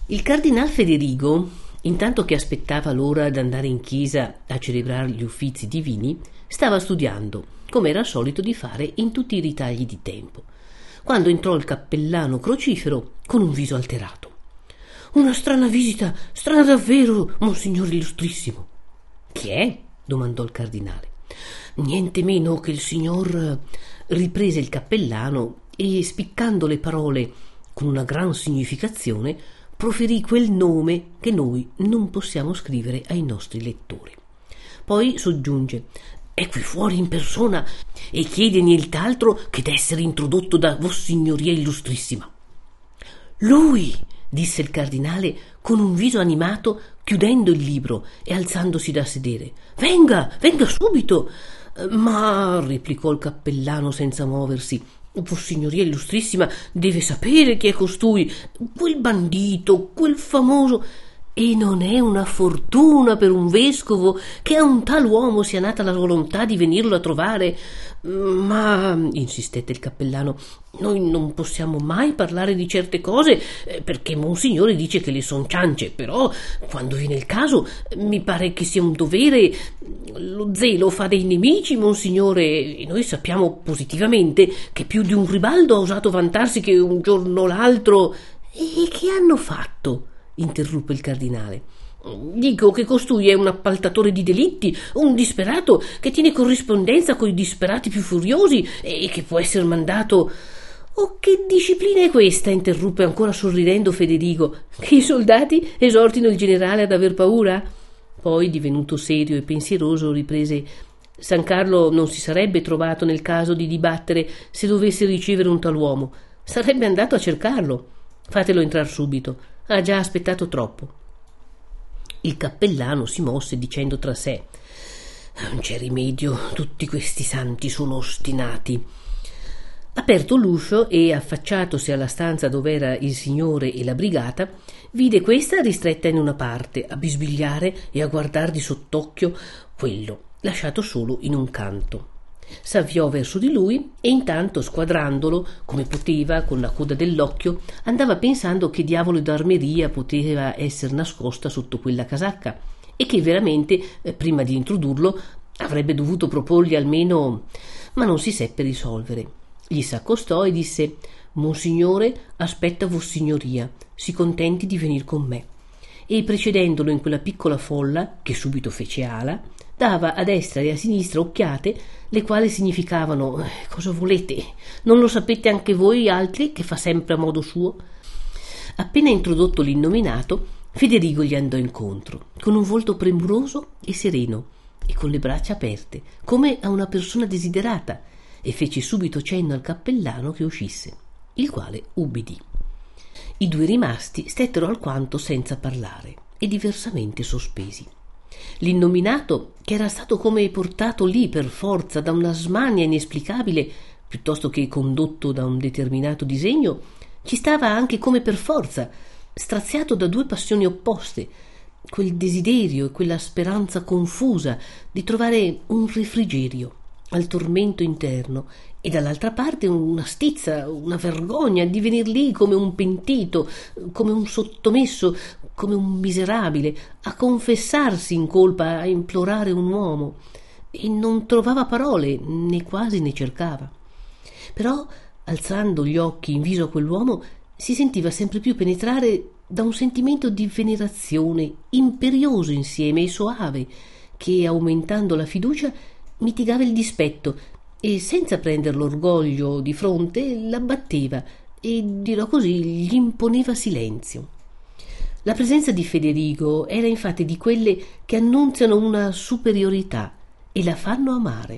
Il cardinal Federigo, intanto che aspettava l'ora d'andare in chiesa a celebrare gli uffizi divini, stava studiando, come era solito di fare in tutti i ritagli di tempo, quando entrò il cappellano crocifero con un viso alterato. «Una strana visita, strana davvero, Monsignore Illustrissimo!» «Chi è?» domandò il cardinale. «Niente meno che il signor...» riprese il cappellano e, spiccando le parole con una gran significazione, proferì quel nome che noi non possiamo scrivere ai nostri lettori. Poi soggiunge: «È qui fuori in persona e chiede nient'altro che d'essere introdotto da Vossignoria Illustrissima». «Lui!» disse il cardinale con un viso animato, chiudendo il libro e alzandosi da sedere. «Venga, venga subito!» «Ma», replicò il cappellano senza muoversi, «Vossignoria Illustrissima deve sapere chi è costui, quel bandito, quel famoso...» «E non è una fortuna per un vescovo che a un tal uomo sia nata la volontà di venirlo a trovare?» «Ma», insistette il cappellano, «noi non possiamo mai parlare di certe cose perché Monsignore dice che le son ciance, però quando viene il caso mi pare che sia un dovere. Lo zelo fa dei nemici, Monsignore, e noi sappiamo positivamente che più di un Ribaldo ha osato vantarsi che un giorno o l'altro...» «E che hanno fatto?» interruppe il cardinale. «Dico che costui è un appaltatore di delitti, un disperato che tiene corrispondenza coi disperati più furiosi e che può essere mandato...» «Oh, che disciplina è questa?» interruppe ancora sorridendo Federigo. «Che i soldati esortino il generale ad aver paura?» Poi, divenuto serio e pensieroso, riprese: «San Carlo non si sarebbe trovato nel caso di dibattere se dovesse ricevere un tal uomo. Sarebbe andato a cercarlo. Fatelo entrar subito. Ha già aspettato troppo». Il cappellano si mosse dicendo tra sé: «Non c'è rimedio, tutti questi santi sono ostinati». Aperto l'uscio e affacciatosi alla stanza dov'era il signore e la brigata, vide questa ristretta in una parte, a bisbigliare e a guardar di sott'occhio quello, lasciato solo in un canto. S'avviò verso di lui e intanto, squadrandolo come poteva con la coda dell'occhio, andava pensando che diavolo d'armeria poteva essere nascosta sotto quella casacca e che veramente, prima di introdurlo, avrebbe dovuto proporgli almeno... ma non si seppe risolvere. Gli s'accostò e disse: «Monsignore aspetta Vossignoria, si contenti di venir con me», e precedendolo in quella piccola folla, che subito fece ala, dava a destra e a sinistra occhiate, le quali significavano: «Cosa volete? Non lo sapete anche voi altri che fa sempre a modo suo?» Appena introdotto l'innominato, Federigo gli andò incontro, con un volto premuroso e sereno, e con le braccia aperte, come a una persona desiderata, e fece subito cenno al cappellano che uscisse, il quale ubbidì. I due rimasti stettero alquanto senza parlare e diversamente sospesi. L'innominato, che era stato come portato lì per forza da una smania inesplicabile, piuttosto che condotto da un determinato disegno, ci stava anche come per forza, straziato da due passioni opposte, quel desiderio e quella speranza confusa di trovare un refrigerio al tormento interno, e dall'altra parte una stizza, una vergogna di venir lì come un pentito, come un sottomesso, come un miserabile, a confessarsi in colpa, a implorare un uomo, e non trovava parole, né quasi ne cercava. Però, alzando gli occhi in viso a quell'uomo, si sentiva sempre più penetrare da un sentimento di venerazione imperioso insieme e soave, che, aumentando la fiducia, mitigava il dispetto e, senza prender l'orgoglio di fronte, l'abbatteva e, dirò così, gli imponeva silenzio. La presenza di Federigo era infatti di quelle che annunziano una superiorità e la fanno amare.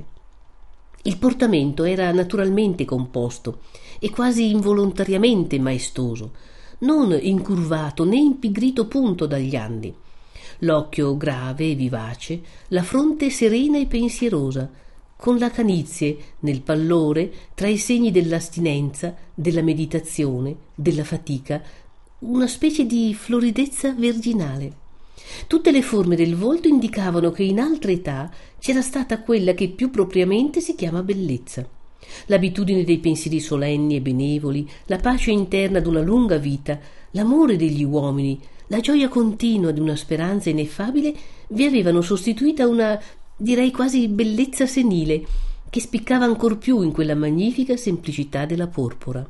Il portamento era naturalmente composto e quasi involontariamente maestoso, non incurvato né impigrito punto dagli anni. L'occhio grave e vivace, la fronte serena e pensierosa, con la canizie nel pallore tra i segni dell'astinenza, della meditazione, della fatica, una specie di floridezza virginale. Tutte le forme del volto indicavano che in altre età c'era stata quella che più propriamente si chiama bellezza. L'abitudine dei pensieri solenni e benevoli, la pace interna d'una lunga vita l'amore degli uomini, la gioia continua di una speranza ineffabile vi avevano sostituita una, direi quasi bellezza senile, che spiccava ancor più in quella magnifica semplicità della porpora.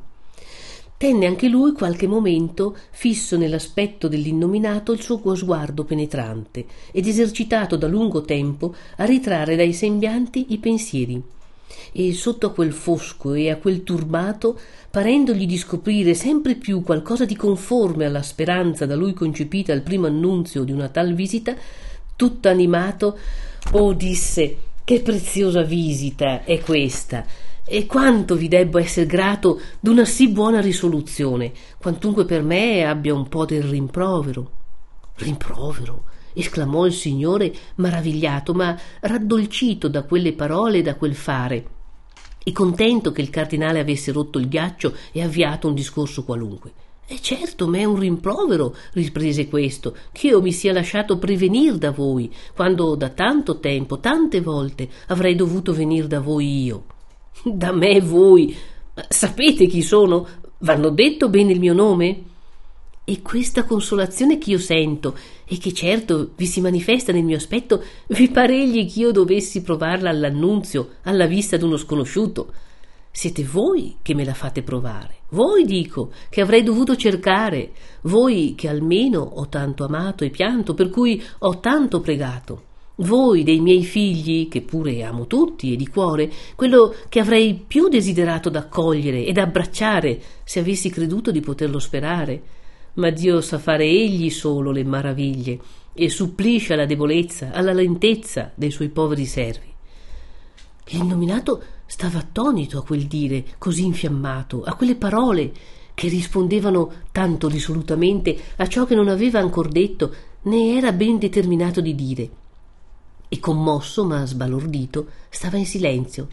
Tenne anche lui qualche momento fisso nell'aspetto dell'innominato il suo sguardo penetrante ed esercitato da lungo tempo a ritrarre dai sembianti i pensieri, e sotto a quel fosco e a quel turbato, parendogli di scoprire sempre più qualcosa di conforme alla speranza da lui concepita al primo annunzio di una tal visita, tutto animato, oh, disse, che preziosa visita è questa, e quanto vi debbo essere grato d'una sì buona risoluzione, quantunque per me abbia un po' del rimprovero. Rimprovero? Esclamò il signore maravigliato, ma raddolcito da quelle parole e da quel fare, e contento che il cardinale avesse rotto il ghiaccio e avviato un discorso qualunque. Certo, m'è un rimprovero, riprese questo, ch'io mi sia lasciato prevenir da voi, quando da tanto tempo, tante volte, avrei dovuto venir da voi io. Da me voi? Sapete chi sono? V'hanno detto bene il mio nome? E questa consolazione ch'io sento e che certo vi si manifesta nel mio aspetto, vi paregli ch'io dovessi provarla all'annunzio, alla vista d'uno sconosciuto? Siete voi che me la fate provare, voi dico che avrei dovuto cercare, voi che almeno ho tanto amato e pianto, per cui ho tanto pregato, voi dei miei figli, che pure amo tutti e di cuore, quello che avrei più desiderato d'accogliere ed abbracciare se avessi creduto di poterlo sperare. Ma Dio sa fare egli solo le maraviglie e supplisce alla debolezza, alla lentezza dei suoi poveri servi. L'innominato stava attonito a quel dire così infiammato, a quelle parole che rispondevano tanto risolutamente a ciò che non aveva ancor detto né era ben determinato di dire, e commosso ma sbalordito stava in silenzio.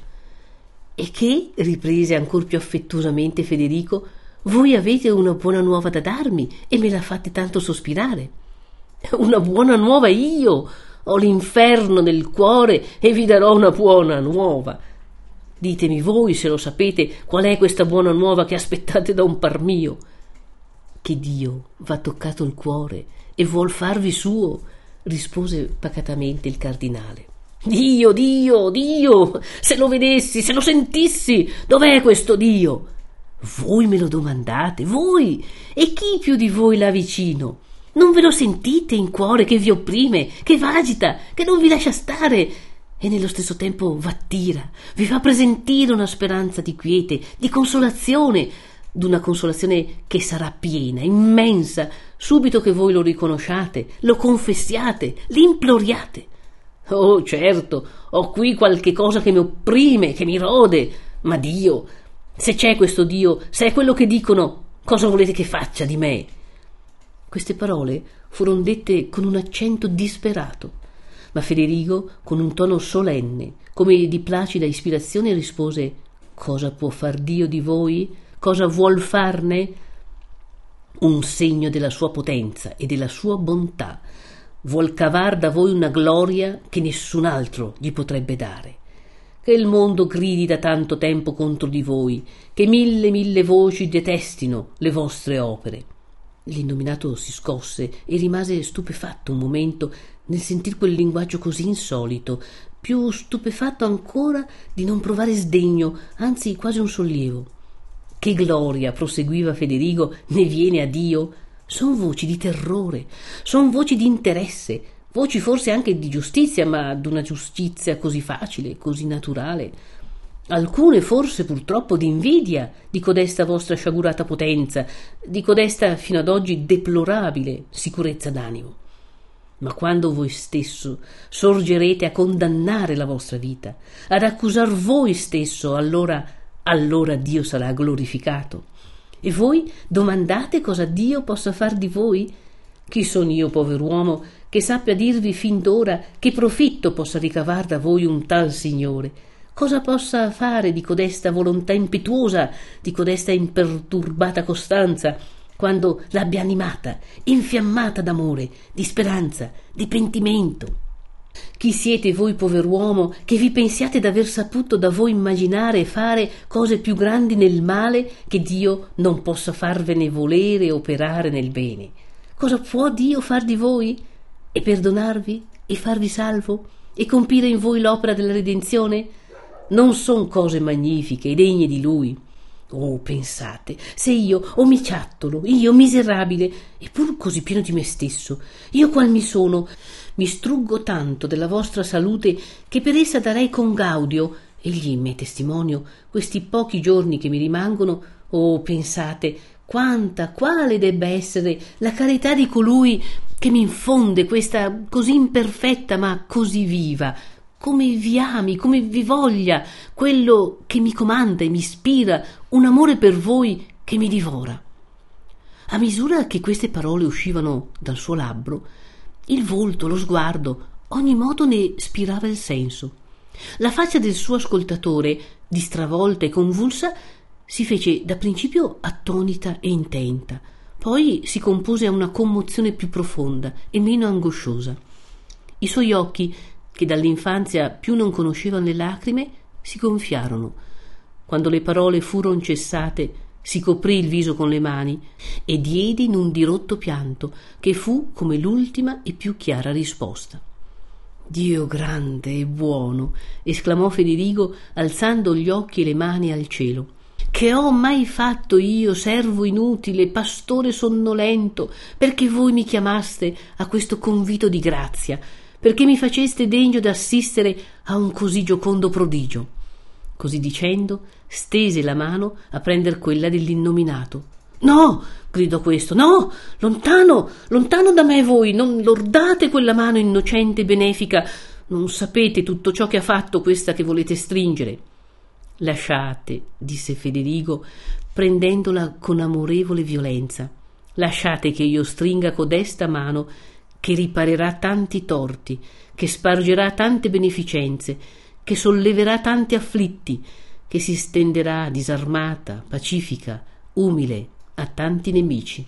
E che, riprese ancor più affettuosamente Federico, voi avete una buona nuova da darmi e me la fate tanto sospirare. Una buona nuova io? Ho l'inferno nel cuore e vi darò una buona nuova. Ditemi voi, se lo sapete, qual è questa buona nuova che aspettate da un par mio. Che Dio v'ha toccato il cuore e vuol farvi suo, rispose pacatamente il cardinale. Dio, Dio, Dio! Se lo vedessi, se lo sentissi! Dov'è questo Dio? Voi me lo domandate, voi? E chi più di voi l'ha vicino? Non ve lo sentite in cuore che vi opprime, che v'agita, che non vi lascia stare e nello stesso tempo v'attira, vi fa presentire una speranza di quiete, di consolazione, d'una consolazione che sarà piena, immensa, subito che voi lo riconosciate, lo confessiate, l'imploriate. Oh, certo, ho qui qualche cosa che mi opprime, che mi rode, ma Dio, se c'è questo Dio, se è quello che dicono, cosa volete che faccia di me? Queste parole furono dette con un accento disperato, ma Federico, con un tono solenne, come di placida ispirazione, rispose: cosa può far Dio di voi? Cosa vuol farne? Un segno della sua potenza e della sua bontà. Vuol cavar da voi una gloria che nessun altro gli potrebbe dare. Che il mondo gridi da tanto tempo contro di voi, che mille voci detestino le vostre opere. L'innominato si scosse e rimase stupefatto un momento nel sentir quel linguaggio così insolito, più stupefatto ancora di non provare sdegno, anzi quasi un sollievo. Che gloria, proseguiva Federico, ne viene a Dio? Son voci di terrore, son voci di interesse, voci forse anche di giustizia, ma d'una giustizia così facile, così naturale. Alcune forse purtroppo di invidia di codesta vostra sciagurata potenza, di codesta fino ad oggi deplorabile sicurezza d'animo. Ma quando voi stesso sorgerete a condannare la vostra vita, ad accusar voi stesso, allora Dio sarà glorificato. E voi domandate cosa Dio possa far di voi? Chi son io, pover'uomo, che sappia dirvi fin d'ora che profitto possa ricavar da voi un tal Signore? Cosa possa fare di codesta volontà impetuosa, di codesta imperturbata costanza, quando l'abbia animata, infiammata d'amore, di speranza, di pentimento? Chi siete voi, pover'uomo, che vi pensiate d'aver saputo da voi immaginare e fare cose più grandi nel male che Dio non possa farvene volere e operare nel bene? Cosa può Dio far di voi? E perdonarvi? E farvi salvo? E compire in voi l'opera della redenzione? Non son cose magnifiche e degne di Lui? Oh, pensate, se io, omiciattolo, io miserabile, eppur così pieno di me stesso, io qual mi sono, mi struggo tanto della vostra salute che per essa darei con gaudio, egli m'è testimonio, questi pochi giorni che mi rimangono. Oh, pensate, quale debba essere la carità di colui che mi infonde questa così imperfetta ma così viva, come vi ami, come vi voglia, quello che mi comanda e mi ispira un amore per voi che mi divora. A misura che queste parole uscivano dal suo labbro, il volto, lo sguardo, ogni modo ne spirava il senso. La faccia del suo ascoltatore, distravolta e convulsa, si fece da principio attonita e intenta, poi si compose a una commozione più profonda e meno angosciosa. I suoi occhi, che dall'infanzia più non conoscevano le lacrime, si gonfiarono. Quando le parole furono cessate, si coprì il viso con le mani e diede in un dirotto pianto che fu come l'ultima e più chiara risposta. Dio grande e buono, esclamò Federigo alzando gli occhi e le mani al cielo. Che ho mai fatto io, servo inutile, pastore sonnolento, perché voi mi chiamaste a questo convito di grazia, perché mi faceste degno d'assistere a un così giocondo prodigio? Così dicendo, stese la mano a prender quella dell'innominato. No, gridò questo, no, lontano, lontano da me voi, non lordate quella mano innocente e benefica, non sapete tutto ciò che ha fatto questa che volete stringere. Lasciate, disse Federigo, prendendola con amorevole violenza, lasciate che io stringa codesta mano che riparerà tanti torti, che spargerà tante beneficenze, che solleverà tanti afflitti, che si stenderà disarmata, pacifica, umile a tanti nemici.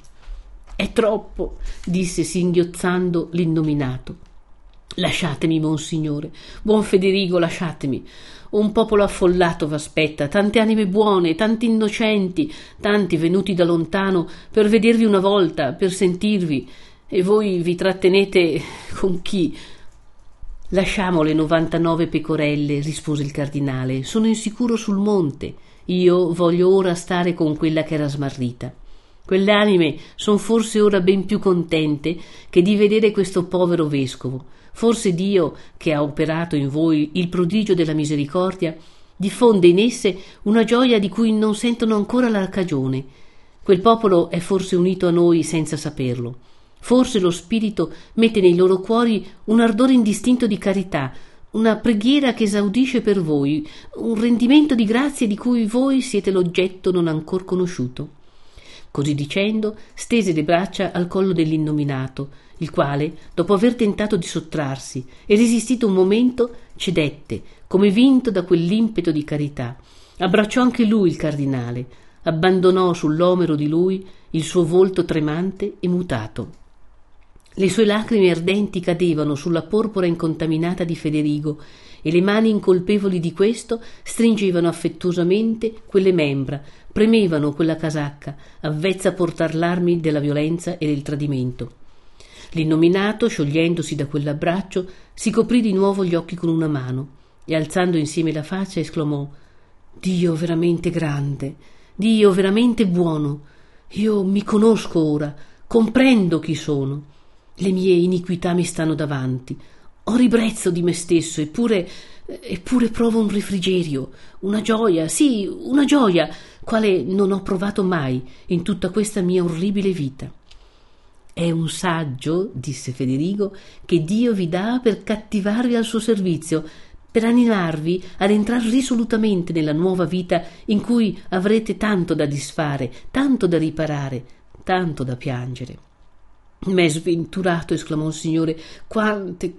È troppo, disse singhiozzando l'innominato. Lasciatemi, monsignore, buon Federigo, lasciatemi. Un popolo affollato v'aspetta, tante anime buone, tanti innocenti, tanti venuti da lontano per vedervi una volta, per sentirvi, e voi vi trattenete con chi? Lasciamo le 99 pecorelle, rispose il cardinale, sono insicuro sul monte. Io voglio ora stare con quella che era smarrita. Quelle anime son forse ora ben più contente che di vedere questo povero vescovo. Forse Dio, che ha operato in voi il prodigio della misericordia, diffonde in esse una gioia di cui non sentono ancora la cagione. Quel popolo è forse unito a noi senza saperlo. Forse lo Spirito mette nei loro cuori un ardore indistinto di carità, una preghiera che esaudisce per voi, un rendimento di grazie di cui voi siete l'oggetto non ancor conosciuto. Così dicendo, stese le braccia al collo dell'innominato, il quale, dopo aver tentato di sottrarsi e resistito un momento, cedette, come vinto da quell'impeto di carità. Abbracciò anche lui il cardinale, abbandonò sull'omero di lui il suo volto tremante e mutato. Le sue lacrime ardenti cadevano sulla porpora incontaminata di Federigo e le mani incolpevoli di questo stringevano affettuosamente quelle membra, premevano quella casacca, avvezza a portar l'armi della violenza e del tradimento. L'innominato, sciogliendosi da quell'abbraccio, si coprì di nuovo gli occhi con una mano e, alzando insieme la faccia, esclamò: Dio veramente grande, Dio veramente buono, io mi conosco ora, comprendo chi sono. Le mie iniquità mi stanno davanti. Ho ribrezzo di me stesso, eppure provo un refrigerio, una gioia, sì, una gioia, quale non ho provato mai in tutta questa mia orribile vita. È un saggio, disse Federigo, che Dio vi dà per cattivarvi al suo servizio, per animarvi ad entrar risolutamente nella nuova vita in cui avrete tanto da disfare, tanto da riparare, tanto da piangere. M'è sventurato, esclamò il Signore, quante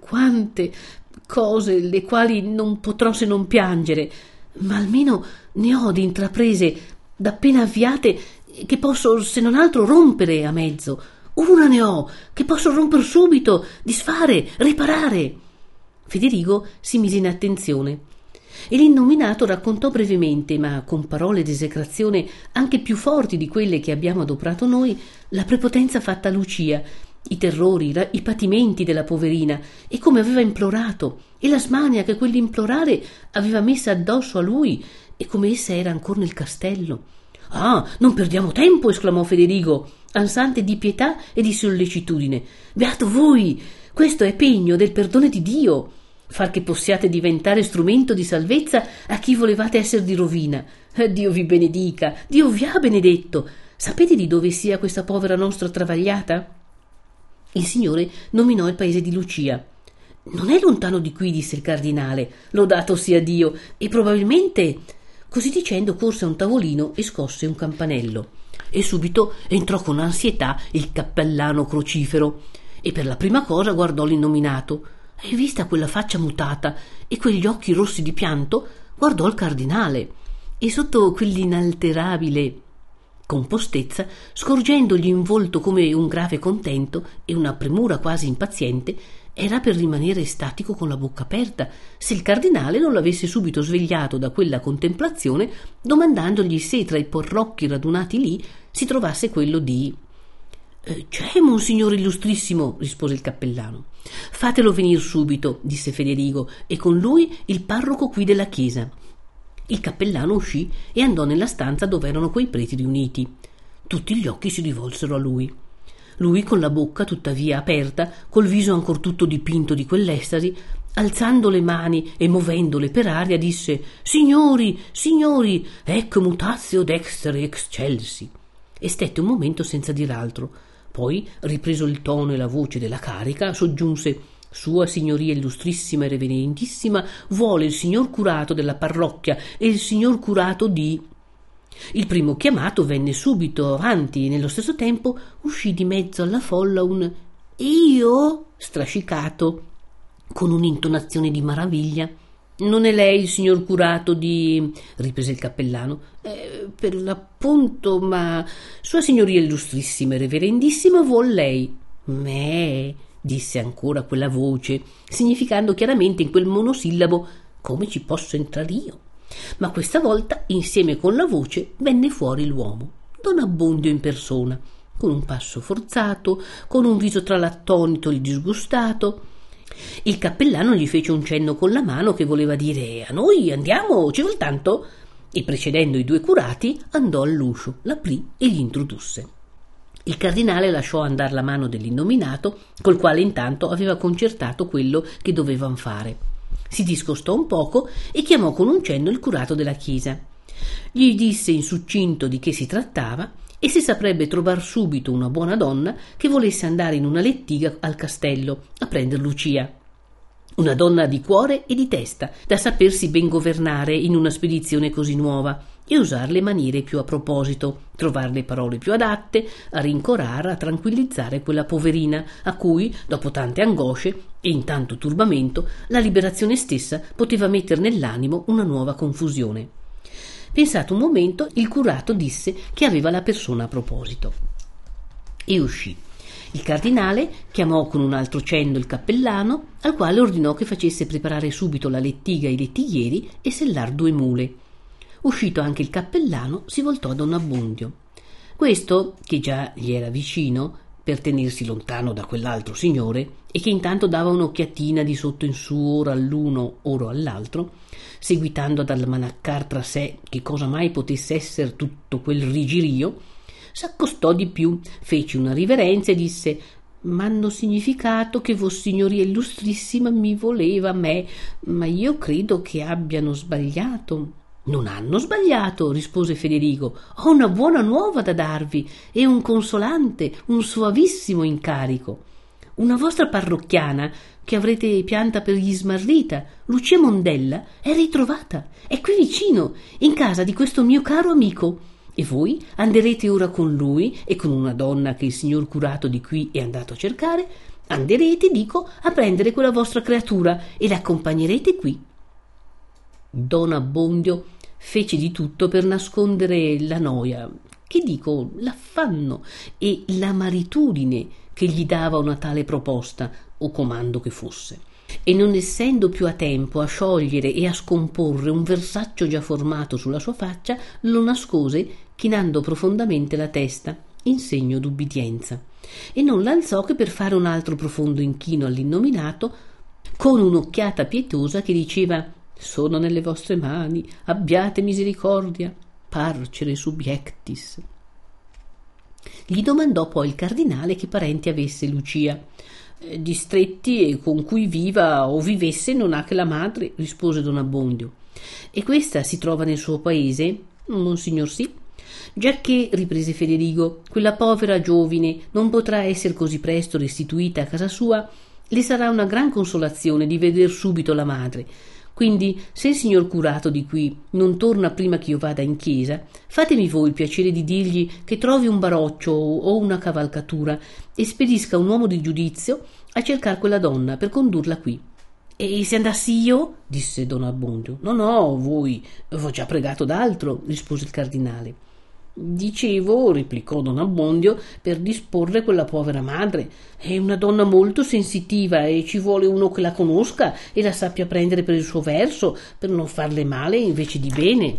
cose le quali non potrò se non piangere, ma almeno ne ho di intraprese d'appena avviate che posso se non altro rompere a mezzo. Una ne ho che posso romper subito, disfare, riparare. Federigo si mise in attenzione e l'innominato raccontò brevemente, ma con parole d'esecrazione anche più forti di quelle che abbiamo adoperato noi, la prepotenza fatta a Lucia, i terrori, i patimenti della poverina e come aveva implorato e la smania che quell'implorare aveva messa addosso a lui e come essa era ancora nel castello. «Ah, non perdiamo tempo!» esclamò Federigo, ansante di pietà e di sollecitudine. «Beato voi! Questo è pegno del perdone di Dio, far che possiate diventare strumento di salvezza a chi volevate essere di rovina. Dio vi benedica, Dio vi ha benedetto. Sapete di dove sia questa povera nostra travagliata?» Il signore nominò il paese di Lucia. «Non è lontano di qui», disse il cardinale, lodato sia Dio, e probabilmente... Così dicendo corse a un tavolino e scosse un campanello. E subito entrò con ansietà il cappellano crocifero e per la prima cosa guardò l'innominato e, vista quella faccia mutata e quegli occhi rossi di pianto, guardò il cardinale e sotto quell'inalterabile compostezza, scorgendogli in volto come un grave contento e una premura quasi impaziente, era per rimanere estatico con la bocca aperta se il cardinale non l'avesse subito svegliato da quella contemplazione, domandandogli se tra i porrocchi radunati lì si trovasse quello di... «C'è, monsignore illustrissimo», rispose il cappellano. «Fatelo venir subito», disse Federigo, «e con lui il parroco qui della chiesa». Il cappellano uscì e andò nella stanza dove erano quei preti riuniti. Tutti gli occhi si rivolsero a lui. Lui, con la bocca tuttavia aperta, col viso ancor tutto dipinto di quell'estasi, alzando le mani e movendole per aria, disse: «Signori, signori, ec mutatio dextere excelsi», e stette un momento senza dir altro. Poi, ripreso il tono e la voce della carica, soggiunse: «Sua Signoria Illustrissima e Reverendissima vuole il signor curato della parrocchia e il signor curato di...» Il primo chiamato venne subito avanti e nello stesso tempo uscì di mezzo alla folla un «Io?» strascicato, con un'intonazione di maraviglia. «Non è lei il signor curato di...» riprese il cappellano. «Per l'appunto, ma Sua Signoria Illustrissima e Reverendissima vuol lei...» «Me...» disse ancora quella voce, significando chiaramente in quel monosillabo «come ci posso entrar io?» Ma questa volta, insieme con la voce, venne fuori l'uomo, don Abbondio in persona, con un passo forzato, con un viso tra l'attonito e il disgustato. Il cappellano gli fece un cenno con la mano che voleva dire: «A noi, andiamo, ci vuol tanto?» E precedendo i due curati andò all'uscio, l'aprì e gli introdusse. Il cardinale lasciò andar la mano dell'innominato, col quale intanto aveva concertato quello che dovevan fare. Si discostò un poco e chiamò con un cenno il curato della chiesa. Gli disse in succinto di che si trattava e se saprebbe trovar subito una buona donna che volesse andare in una lettiga al castello a prender Lucia. Una donna di cuore e di testa, da sapersi ben governare in una spedizione così nuova e usar le maniere più a proposito, trovar le parole più adatte a rincorare, a tranquillizzare quella poverina a cui, dopo tante angosce e in tanto turbamento, la liberazione stessa poteva metter nell'animo una nuova confusione. Pensato un momento, il curato disse che aveva la persona a proposito e uscì. Il cardinale chiamò con un altro cenno il cappellano, al quale ordinò che facesse preparare subito la lettiga ai lettighieri e sellar 2 mule. Uscito anche il cappellano, si voltò a don Abbondio. Questo, che già gli era vicino per tenersi lontano da quell'altro signore e che intanto dava un'occhiatina di sotto in su ora all'uno ora all'altro, seguitando ad almanaccar tra sé che cosa mai potesse essere tutto quel rigirio, s'accostò di più, fece una riverenza e disse: «M'hanno significato che Vossignoria Illustrissima mi voleva a me, ma io credo che abbiano sbagliato». «Non hanno sbagliato», rispose Federigo. «Ho una buona nuova da darvi e un consolante, un soavissimo incarico. Una vostra parrocchiana che avrete pianta per gli smarrita, Lucia Mondella, è ritrovata, è qui vicino, in casa di questo mio caro amico, e voi anderete ora con lui e con una donna che il signor curato di qui è andato a cercare, anderete, dico, a prendere quella vostra creatura e l'accompagnerete qui». Don Abbondio fece di tutto per nascondere la noia, che dico, l'affanno e l'amaritudine che gli dava una tale proposta o comando che fosse. e non essendo più a tempo a sciogliere e a scomporre un versaccio già formato sulla sua faccia, lo nascose chinando profondamente la testa in segno d'ubbidienza, e non l'alzò che per fare un altro profondo inchino all'innominato, con un'occhiata pietosa che diceva: «Sono nelle vostre mani, abbiate misericordia, parcere subiectis». Gli domandò poi il cardinale che parenti avesse Lucia. «Di stretti e con cui viva o vivesse non ha che la madre», rispose don Abbondio. «E questa si trova nel suo paese?» «Monsignor sì». «Giacché», riprese Federigo, «quella povera giovine non potrà essere così presto restituita a casa sua, le sarà una gran consolazione di veder subito la madre. Quindi, se il signor curato di qui non torna prima che io vada in chiesa, fatemi voi il piacere di dirgli che trovi un baroccio o una cavalcatura e spedisca un uomo di giudizio a cercar quella donna per condurla qui». «E se andassi io?» disse don Abbondio. «No, voi, v'ho già pregato d'altro», rispose il cardinale. «Dicevo», replicò don Abbondio, «per disporre quella povera madre. È una donna molto sensitiva e ci vuole uno che la conosca e la sappia prendere per il suo verso, per non farle male invece di bene.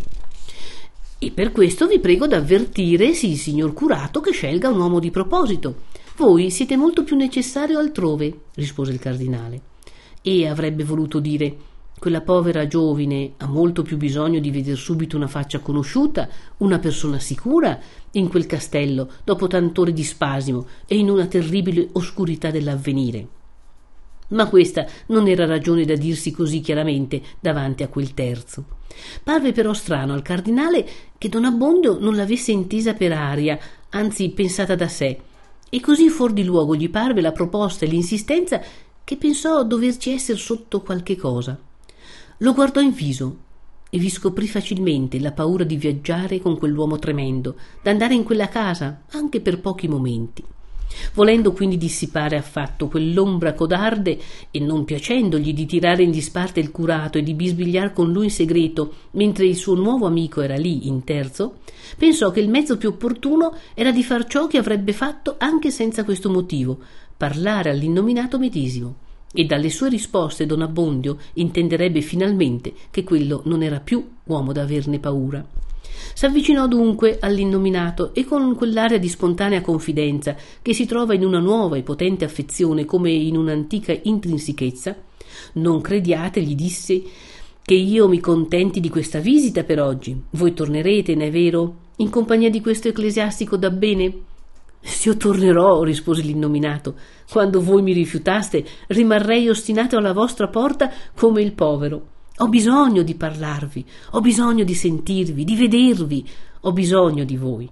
E per questo vi prego d'avvertire sì il signor curato che scelga un uomo di proposito. Voi siete molto più necessario altrove», rispose il cardinale. E avrebbe voluto dire: «Quella povera giovine ha molto più bisogno di veder subito una faccia conosciuta, una persona sicura, in quel castello, dopo tant'ore di spasimo e in una terribile oscurità dell'avvenire». Ma questa non era ragione da dirsi così chiaramente davanti a quel terzo. Parve però strano al cardinale che don Abbondio non l'avesse intesa per aria, anzi pensata da sé, e così fuor di luogo gli parve la proposta e l'insistenza che pensò doverci essere sotto qualche cosa. Lo guardò in viso e vi scoprì facilmente la paura di viaggiare con quell'uomo tremendo, d'andare in quella casa anche per pochi momenti. Volendo quindi dissipare affatto quell'ombra codarde e non piacendogli di tirare in disparte il curato e di bisbigliar con lui in segreto mentre il suo nuovo amico era lì in terzo, pensò che il mezzo più opportuno era di far ciò che avrebbe fatto anche senza questo motivo: parlare all'innominato medesimo, e dalle sue risposte don Abbondio intenderebbe finalmente che quello non era più uomo da averne paura. S'avvicinò dunque all'innominato e con quell'aria di spontanea confidenza che si trova in una nuova e potente affezione come in un'antica intrinsichezza: «Non crediate», gli disse, «che io mi contenti di questa visita per oggi. Voi tornerete, n'è vero, in compagnia di questo ecclesiastico da bene?» «S'io tornerò», rispose l'innominato, «quando voi mi rifiutaste, rimarrei ostinato alla vostra porta come il povero. Ho bisogno di parlarvi, ho bisogno di sentirvi, di vedervi, ho bisogno di voi».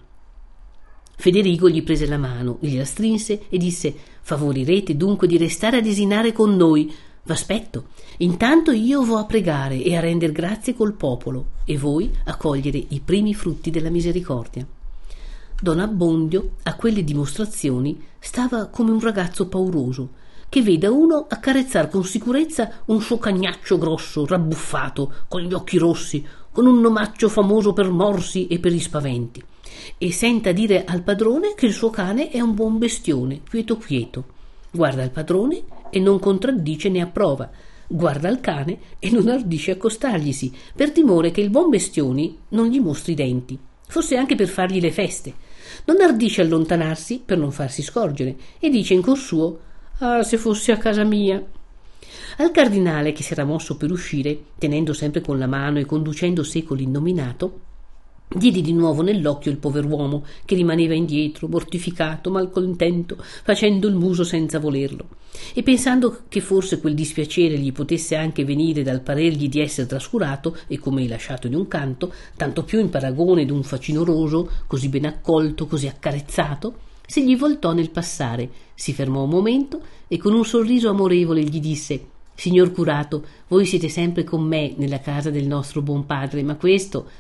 Federigo gli prese la mano, gliela strinse e disse: «Favorirete dunque di restare a desinare con noi. V'aspetto. Intanto io vo a pregare e a render grazie col popolo, e voi a cogliere i primi frutti della misericordia». Don Abbondio a quelle dimostrazioni stava come un ragazzo pauroso che veda uno accarezzar con sicurezza un suo cagnaccio grosso, rabbuffato, con gli occhi rossi, con un nomaccio famoso per morsi e per gli spaventi, e senta dire al padrone che il suo cane è un buon bestione, quieto quieto. Guarda il padrone e non contraddice né approva, guarda il cane e non ardisce accostarglisi, per timore che il buon bestione non gli mostri i denti, forse anche per fargli le feste. Non ardisce allontanarsi per non farsi scorgere e dice in cor suo: «Ah, se fossi a casa mia!» Al cardinale, che si era mosso per uscire, tenendo sempre con la mano e conducendo seco l'innominato, diedi di nuovo nell'occhio il pover'uomo che rimaneva indietro, mortificato, malcontento, facendo il muso senza volerlo, e pensando che forse quel dispiacere gli potesse anche venire dal parergli di essere trascurato e come lasciato di un canto, tanto più in paragone d'un facinoroso così ben accolto, così accarezzato, se gli voltò nel passare, si fermò un momento e con un sorriso amorevole gli disse: «Signor curato, voi siete sempre con me nella casa del nostro buon padre, ma questo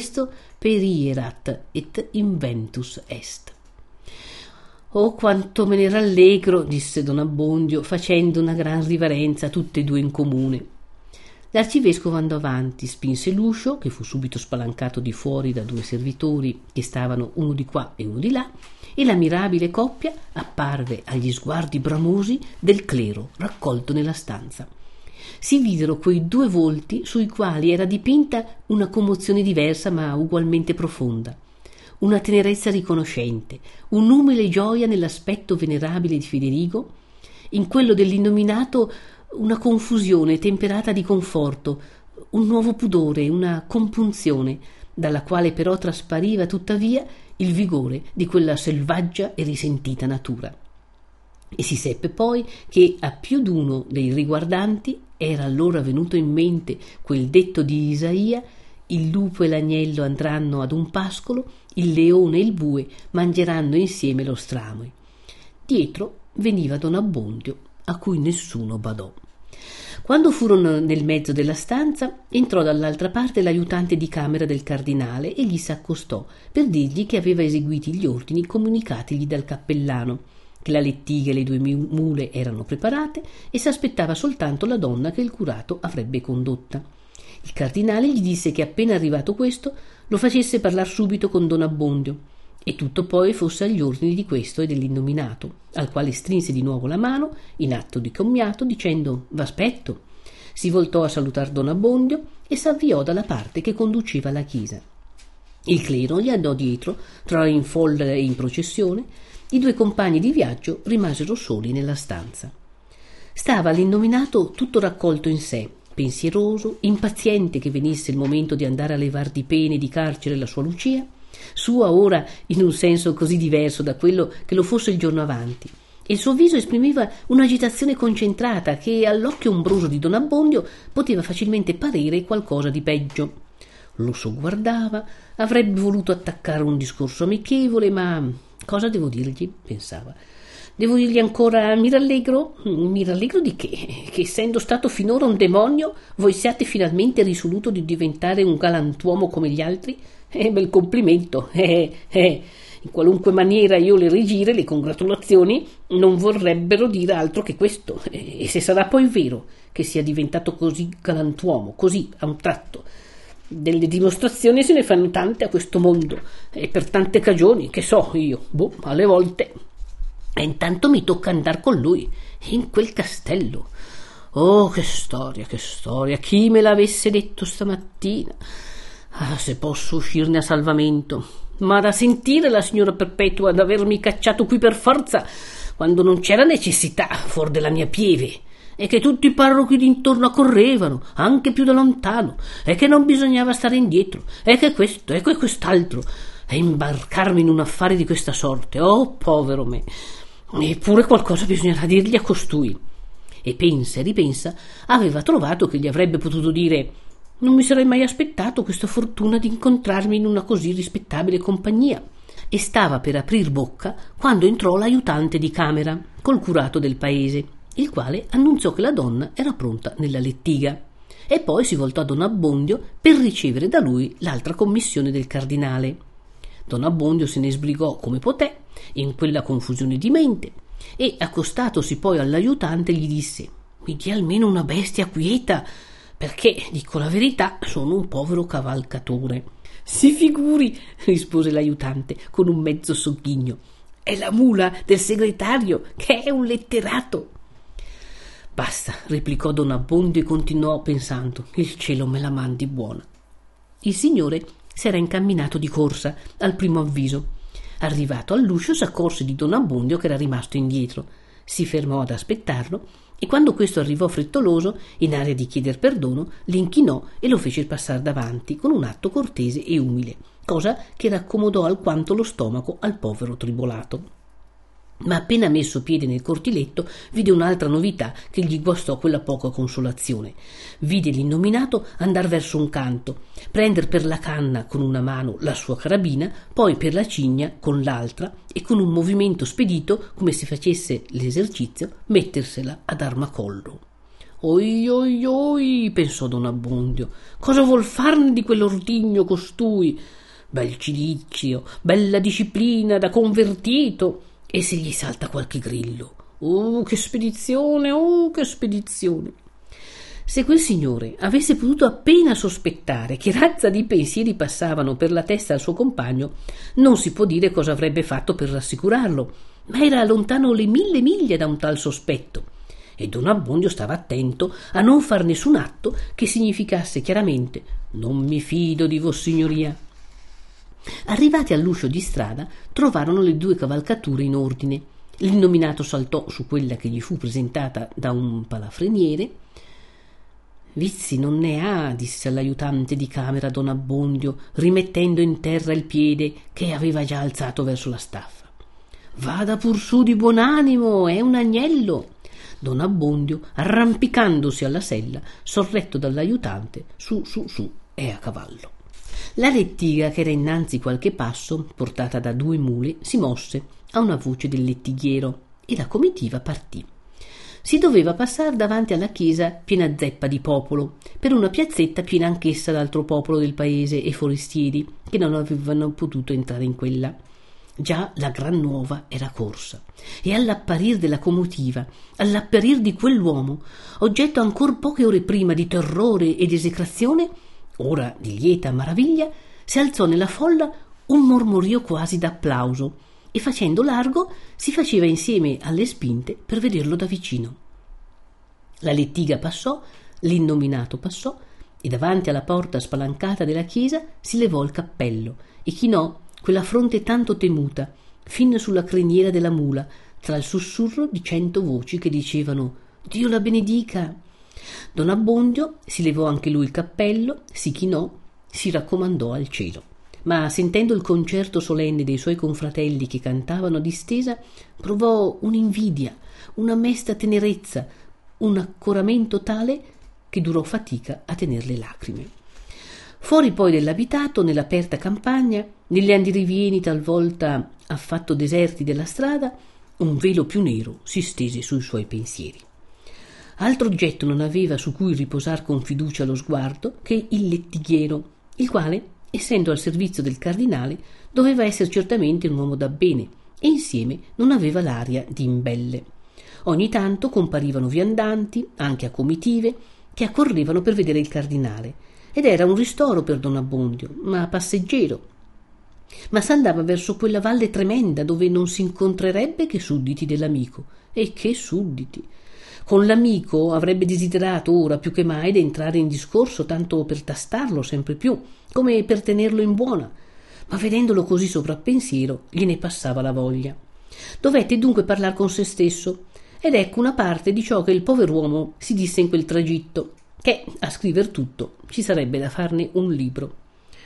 perierat et inventus est». «Oh, quanto me ne rallegro», disse don Abbondio, facendo una gran riverenza tutte e due in comune. L'arcivescovo andò avanti, spinse l'uscio, che fu subito spalancato di fuori da due servitori che stavano uno di qua e uno di là, e la mirabile coppia apparve agli sguardi bramosi del clero raccolto nella stanza. Si videro quei due volti sui quali era dipinta una commozione diversa ma ugualmente profonda, una tenerezza riconoscente, un'umile gioia nell'aspetto venerabile di Federigo, in quello dell'innominato una confusione temperata di conforto, un nuovo pudore, una compunzione, dalla quale però traspariva tuttavia il vigore di quella selvaggia e risentita natura. E si seppe poi che a più d'uno dei riguardanti era allora venuto in mente quel detto di Isaia: il lupo e l'agnello andranno ad un pascolo, il leone e il bue mangeranno insieme lo strame. Dietro veniva don Abbondio, a cui nessuno badò. Quando furono nel mezzo della stanza, entrò dall'altra parte l'aiutante di camera del cardinale e gli s'accostò per dirgli che aveva eseguiti gli ordini comunicatigli dal cappellano, che la lettiga e le 2 mule erano preparate e s'aspettava soltanto la donna che il curato avrebbe condotta. Il cardinale gli disse che appena arrivato questo lo facesse parlar subito con don Abbondio, e tutto poi fosse agli ordini di questo e dell'innominato, al quale strinse di nuovo la mano in atto di commiato, dicendo «V'aspetto». Si voltò a salutar don Abbondio e s'avviò dalla parte che conduceva alla chiesa. Il clero gli andò dietro, tra in folla e in processione. I 2 compagni di viaggio rimasero soli nella stanza. Stava l'innominato tutto raccolto in sé, pensieroso, impaziente che venisse il momento di andare a levar di pene e di carcere la sua Lucia, sua ora in un senso così diverso da quello che lo fosse il giorno avanti, e il suo viso esprimeva un'agitazione concentrata che all'occhio ombroso di don Abbondio poteva facilmente parere qualcosa di peggio. Lo sogguardava, avrebbe voluto attaccare un discorso amichevole, ma cosa devo dirgli? Pensava. Devo dirgli ancora mi rallegro? Mi rallegro di che? Che essendo stato finora un demonio, voi siate finalmente risoluto di diventare un galantuomo come gli altri? Bel complimento. In qualunque maniera io le rigiri, le congratulazioni non vorrebbero dire altro che questo. E se sarà poi vero che sia diventato così galantuomo, così a un tratto, delle dimostrazioni se ne fanno tante a questo mondo, e per tante cagioni, che so io, alle volte. E intanto mi tocca andar con lui in quel castello. Oh, che storia, chi me l'avesse detto stamattina. Se posso uscirne a salvamento, ma da sentire la signora Perpetua d'avermi cacciato qui per forza, quando non c'era necessità, fuor della mia pieve, e che tutti i parrochi d'intorno accorrevano, anche più da lontano, e che non bisognava stare indietro, e che questo, e che quest'altro, e imbarcarmi in un affare di questa sorte. Oh, povero me! Eppure qualcosa bisognerà dirgli a costui. E pensa e ripensa, aveva trovato che gli avrebbe potuto dire: non mi sarei mai aspettato questa fortuna di incontrarmi in una così rispettabile compagnia, e stava per aprir bocca quando entrò l'aiutante di camera col curato del paese, il quale annunziò che la donna era pronta nella lettiga, e poi si voltò a don Abbondio per ricevere da lui l'altra commissione del cardinale. Don Abbondio se ne sbrigò come poté in quella confusione di mente, e accostatosi poi all'aiutante gli disse: mi dia almeno una bestia quieta, perché, dico la verità, sono un povero cavalcatore. Si figuri, rispose l'aiutante con un mezzo sogghigno, è la mula del segretario, che è un letterato. Basta, replicò don Abbondio e continuò pensando: il cielo me la mandi buona. Il signore s'era incamminato di corsa al primo avviso. Arrivato all'uscio s'accorse di don Abbondio che era rimasto indietro. Si fermò ad aspettarlo, e quando questo arrivò frettoloso, in aria di chieder perdono, l'inchinò e lo fece passare davanti con un atto cortese e umile, cosa che raccomodò alquanto lo stomaco al povero tribolato. Ma appena messo piede nel cortiletto vide un'altra novità che gli guastò quella poca consolazione. Vide l'innominato andar verso un canto, prender per la canna con una mano la sua carabina, poi per la cigna con l'altra, e con un movimento spedito, come se facesse l'esercizio, mettersela ad armacollo. Oi oi oi, pensò don Abbondio, cosa vuol farne di quell'ordigno costui? Bel cilizio, bella disciplina da convertito. E se gli salta qualche grillo? Che spedizione, che spedizione! Se quel signore avesse potuto appena sospettare che razza di pensieri passavano per la testa al suo compagno, non si può dire cosa avrebbe fatto per rassicurarlo, ma era lontano le 1000 miglia da un tal sospetto. e don Abbondio stava attento a non far nessun atto che significasse chiaramente «Non mi fido di vossignoria». Arrivati all'uscio di strada trovarono le 2 cavalcature in ordine. L'innominato saltò su quella che gli fu presentata da un palafreniere. «Vizi non ne ha», disse all'aiutante di camera don Abbondio, rimettendo in terra il piede che aveva già alzato verso la staffa. «Vada pur su di buon animo, è un agnello». Don Abbondio, arrampicandosi alla sella, sorretto dall'aiutante, su e a cavallo. La lettiga, che era innanzi qualche passo, portata da 2 mule, si mosse a una voce del lettighiero e la comitiva partì. Si doveva passare davanti alla chiesa piena zeppa di popolo, per una piazzetta piena anch'essa d'altro popolo del paese e forestieri che non avevano potuto entrare in quella. Già la gran nuova era corsa, e all'apparir della comitiva, all'apparir di quell'uomo, oggetto ancor poche ore prima di terrore ed esecrazione, ora di lieta maraviglia, si alzò nella folla un mormorio quasi d'applauso, e facendo largo si faceva insieme alle spinte per vederlo da vicino. La lettiga passò, l'innominato passò, e davanti alla porta spalancata della chiesa si levò il cappello e chinò quella fronte tanto temuta fin sulla criniera della mula, tra il sussurro di 100 voci che dicevano «Dio la benedica». Don Abbondio si levò anche lui il cappello, si chinò, si raccomandò al cielo. Ma sentendo il concerto solenne dei suoi confratelli che cantavano a distesa, provò un'invidia, una mesta tenerezza, un accoramento tale che durò fatica a tener le lacrime. Fuori poi dell'abitato, nell'aperta campagna, negli andirivieni talvolta affatto deserti della strada, un velo più nero si stese sui suoi pensieri. Altro oggetto non aveva su cui riposar con fiducia lo sguardo che il lettighiero, il quale, essendo al servizio del cardinale, doveva essere certamente un uomo da bene e insieme non aveva l'aria di imbelle. Ogni tanto comparivano viandanti, anche a comitive, che accorrevano per vedere il cardinale, ed era un ristoro per don Abbondio, ma passeggero. Ma s'andava verso quella valle tremenda dove non si incontrerebbe che sudditi dell'amico, e che sudditi! Con l'amico avrebbe desiderato ora più che mai d'entrare in discorso, tanto per tastarlo sempre più, come per tenerlo in buona, ma vedendolo così sovrappensiero gliene passava la voglia. Dovette dunque parlar con se stesso, ed ecco una parte di ciò che il pover'uomo si disse in quel tragitto, che a scriver tutto ci sarebbe da farne un libro.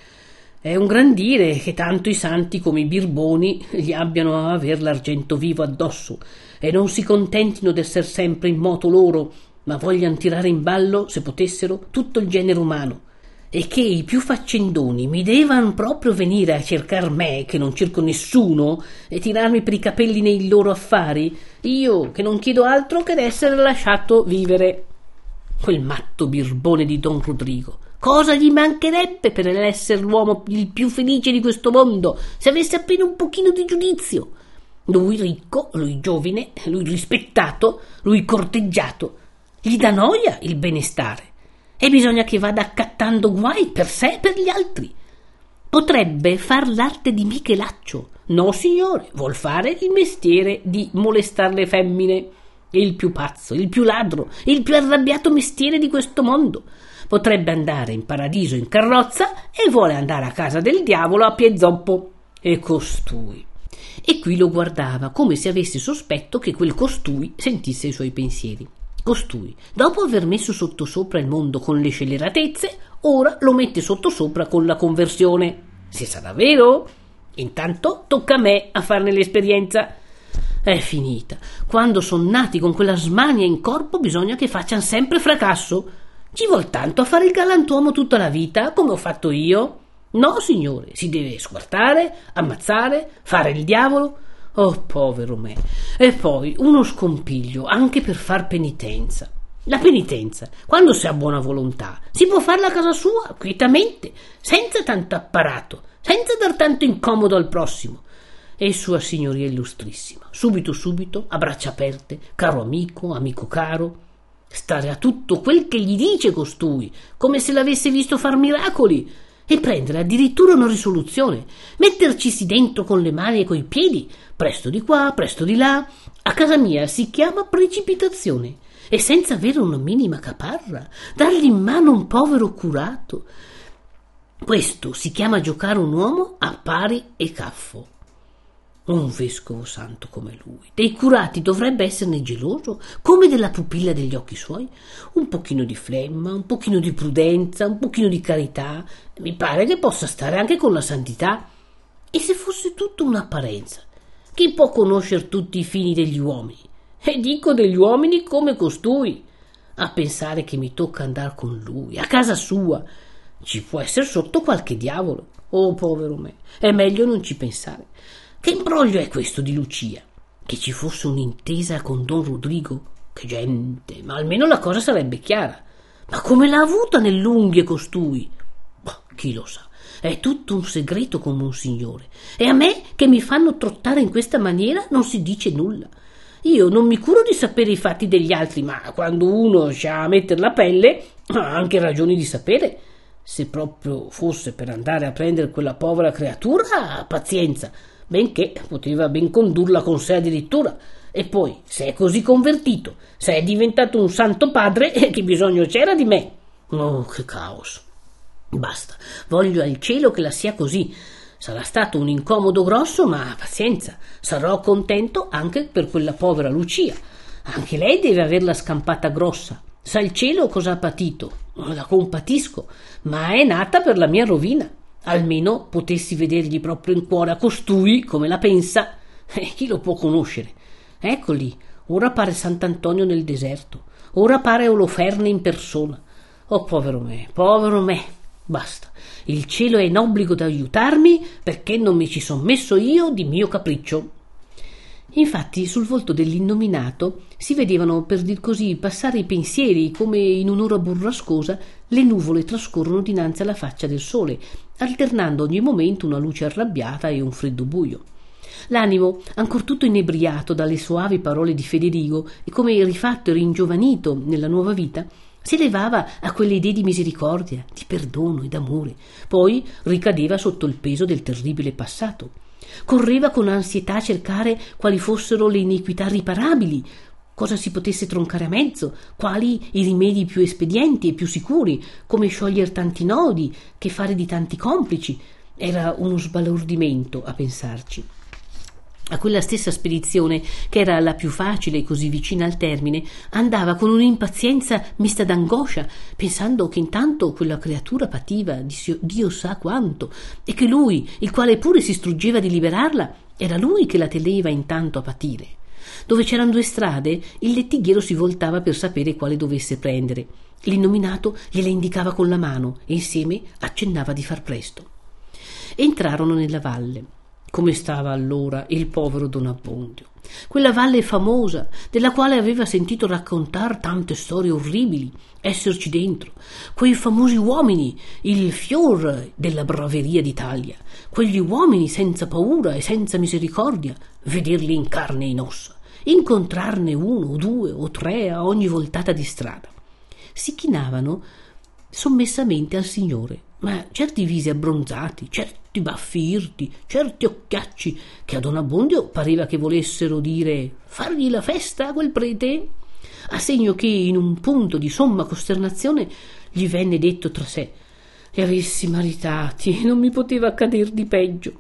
È un gran dire che tanto i santi come i birboni gli abbiano a aver l'argento vivo addosso e non si contentino d'esser sempre in moto loro, ma voglian tirare in ballo, se potessero, tutto il genere umano, e che i più faccendoni mi devan proprio venire a cercar me, che non cerco nessuno, e tirarmi per i capelli nei loro affari, io che non chiedo altro che d'essere lasciato vivere. Quel matto birbone di don Rodrigo, cosa gli mancherebbe per essere l'uomo il più felice di questo mondo, se avesse appena un pochino di giudizio? Lui ricco, lui giovine, lui rispettato, lui corteggiato. Gli dà noia il benestare e bisogna che vada accattando guai per sé e per gli altri. Potrebbe far l'arte di Michelaccio. No, signore, vuol fare il mestiere di molestar le femmine. Il più pazzo, il più ladro, il più arrabbiato mestiere di questo mondo. Potrebbe andare in paradiso in carrozza e vuole andare a casa del diavolo a piè zoppo. E costui. E qui lo guardava come se avesse sospetto che quel costui sentisse i suoi pensieri. Costui, dopo aver messo sottosopra il mondo con le scelleratezze, ora lo mette sottosopra con la conversione. Se sarà vero? Intanto tocca a me a farne l'esperienza. È finita. Quando son nati con quella smania in corpo bisogna che faccian sempre fracasso. Ci vuol tanto a fare il galantuomo tutta la vita, come ho fatto io? No, signore, si deve squartare, ammazzare, fare il diavolo. Oh, povero me. E poi uno scompiglio anche per far penitenza. La penitenza, quando si ha buona volontà, si può farla a casa sua, quietamente, senza tanto apparato, senza dar tanto incomodo al prossimo. E sua signoria illustrissima, subito, a braccia aperte, caro amico, amico caro, stare a tutto quel che gli dice costui, come se l'avesse visto far miracoli, e prendere addirittura una risoluzione, mettercisi dentro con le mani e coi piedi, presto di qua, presto di là. A casa mia si chiama precipitazione, e senza avere una minima caparra, dargli in mano un povero curato. Questo si chiama giocare un uomo a pari e caffo. Un vescovo santo come lui, dei curati dovrebbe esserne geloso, come della pupilla degli occhi suoi. Un pochino di flemma, un pochino di prudenza, un pochino di carità, mi pare che possa stare anche con la santità. E se fosse tutto un'apparenza? Chi può conoscere tutti i fini degli uomini? E dico degli uomini come costui. A pensare che mi tocca andare con lui, a casa sua. Ci può essere sotto qualche diavolo. Oh, povero me, è meglio non ci pensare. Che imbroglio è questo di Lucia? Che ci fosse un'intesa con Don Rodrigo? Che gente, ma almeno la cosa sarebbe chiara. Ma come l'ha avuta nell'unghie costui? Boh, chi lo sa, è tutto un segreto con Monsignore. E a me, che mi fanno trottare in questa maniera, non si dice nulla. Io non mi curo di sapere i fatti degli altri, ma quando uno c'ha a metter la pelle, ha anche ragioni di sapere. Se proprio fosse per andare a prendere quella povera creatura, pazienza, benché poteva ben condurla con sé addirittura. E poi, se è così convertito, se è diventato un santo padre, che bisogno c'era di me? Oh, che caos! Basta, voglio al cielo che la sia così. Sarà stato un incomodo grosso, ma pazienza, sarò contento anche per quella povera Lucia. Anche lei deve averla scampata grossa. Sa il cielo cosa ha patito. La compatisco, ma è nata per la mia rovina. Almeno potessi vedergli proprio in cuore a costui come la pensa. Chi lo può conoscere? Eccoli, ora pare Sant'Antonio nel deserto, ora pare Oloferne in persona. Oh, povero me, basta. Il cielo è in obbligo d'aiutarmi perché non mi ci son messo io di mio capriccio. Infatti sul volto dell'innominato si vedevano, per dir così, passare i pensieri come in un'ora burrascosa le nuvole trascorrono dinanzi alla faccia del sole, alternando ogni momento una luce arrabbiata e un freddo buio. L'animo, ancor tutto inebriato dalle soavi parole di Federigo e come rifatto e ringiovanito nella nuova vita, si elevava a quelle idee di misericordia, di perdono e d'amore, poi ricadeva sotto il peso del terribile passato. Correva con ansietà a cercare quali fossero le iniquità riparabili, cosa si potesse troncare a mezzo, quali i rimedi più espedienti e più sicuri, come sciogliere tanti nodi, che fare di tanti complici. Era uno sbalordimento a pensarci. A quella stessa spedizione, che era la più facile e così vicina al termine, andava con un'impazienza mista d'angoscia, pensando che intanto quella creatura pativa Dio sa quanto, e che lui, il quale pure si struggeva di liberarla, era lui che la teneva intanto a patire. Dove c'erano due strade, il lettighiero si voltava per sapere quale dovesse prendere. L'innominato gliela indicava con la mano e insieme accennava di far presto. Entrarono nella valle. Come stava allora il povero Don Abbondio? Quella valle famosa, della quale aveva sentito raccontar tante storie orribili, esserci dentro, quei famosi uomini, il fior della braveria d'Italia, quegli uomini senza paura e senza misericordia, vederli in carne e in ossa, incontrarne uno o due o tre a ogni voltata di strada. Si chinavano sommessamente al Signore, ma certi visi abbronzati, certi baffi irti, certi occhiacci, che a Don Abbondio pareva che volessero dire fargli la festa a quel prete, a segno che in un punto di somma costernazione gli venne detto tra sé: li avessi maritati, non mi poteva accader di peggio.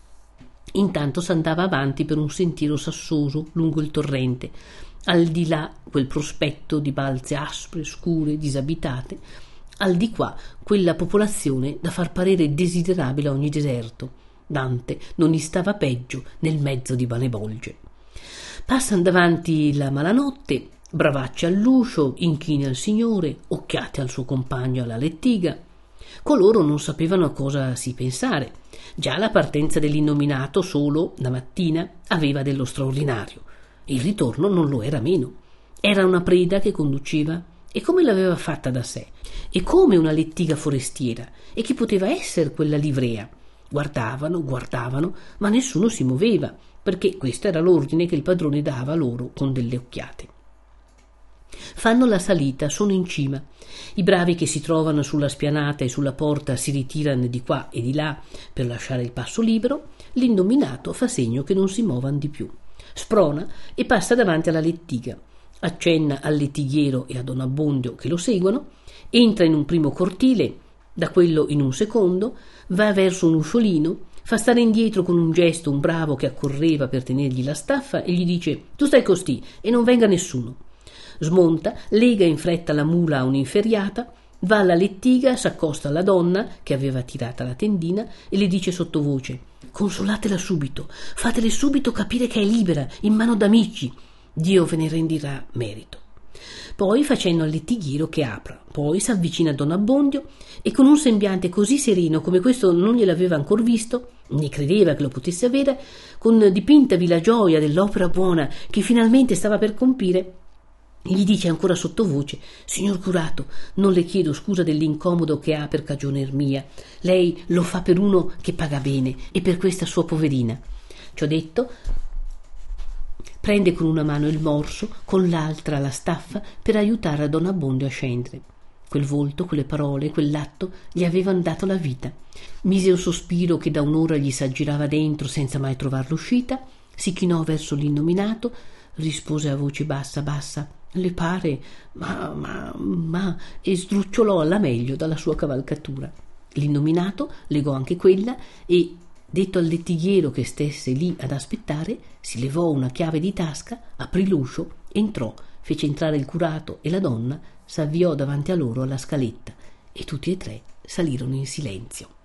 Intanto s'andava avanti per un sentiero sassoso lungo il torrente, al di là quel prospetto di balze aspre, scure, disabitate, al di qua quella popolazione da far parere desiderabile a ogni deserto. Dante non gli stava peggio nel mezzo di Banebolge. Passan davanti la malanotte, bravacce all'uscio, inchini al Signore, occhiate al suo compagno alla lettiga. Coloro non sapevano a cosa si pensare. Già la partenza dell'innominato solo, la mattina, aveva dello straordinario. Il ritorno non lo era meno. Era una preda che conduceva, e come l'aveva fatta da sé, e come una lettiga forestiera, e chi poteva essere quella livrea. Guardavano, ma nessuno si muoveva, perché questo era l'ordine che il padrone dava loro con delle occhiate. Fanno la salita, sono in cima. I bravi che si trovano sulla spianata e sulla porta si ritirano di qua e di là per lasciare il passo libero. L'innominato fa segno che non si muovan di più. Sprona e passa davanti alla lettiga. accenna al lettighiero e a don Abbondio che lo seguono, entra in un primo cortile, da quello in un secondo, va verso un usciolino, fa stare indietro con un gesto un bravo che accorreva per tenergli la staffa e gli dice: tu stai costì e non venga nessuno. Smonta, lega in fretta la mula a un'inferriata, va alla lettiga, s'accosta alla donna che aveva tirata la tendina e le dice sottovoce: consolatela subito, fatele subito capire che è libera, in mano d'amici, Dio ve ne renderà merito. Poi fa cenno al lettighiero che apra, poi s'avvicina a don Abbondio e con un sembiante così sereno come questo non gliel'aveva ancor visto, né credeva che lo potesse avere, con dipintavi la gioia dell'opera buona che finalmente stava per compire, gli dice ancora sottovoce: signor curato, non le chiedo scusa dell'incomodo che ha per cagioner mia, lei lo fa per uno che paga bene e per questa sua poverina. Ciò detto, prende con una mano il morso, con l'altra la staffa per aiutare a don Abbondio a scendere. Quel volto, quelle parole, quell'atto gli avevano dato la vita. Mise un sospiro che da un'ora gli s'aggirava dentro senza mai trovar l'uscita, si chinò verso l'innominato, rispose a voce bassa bassa: le pare, ma, e sdrucciolò alla meglio dalla sua cavalcatura. L'innominato legò anche quella e, detto al lettighiero che stesse lì ad aspettare, si levò una chiave di tasca, aprì l'uscio, entrò, fece entrare il curato e la donna s'avviò davanti a loro alla scaletta e tutti e tre salirono in silenzio.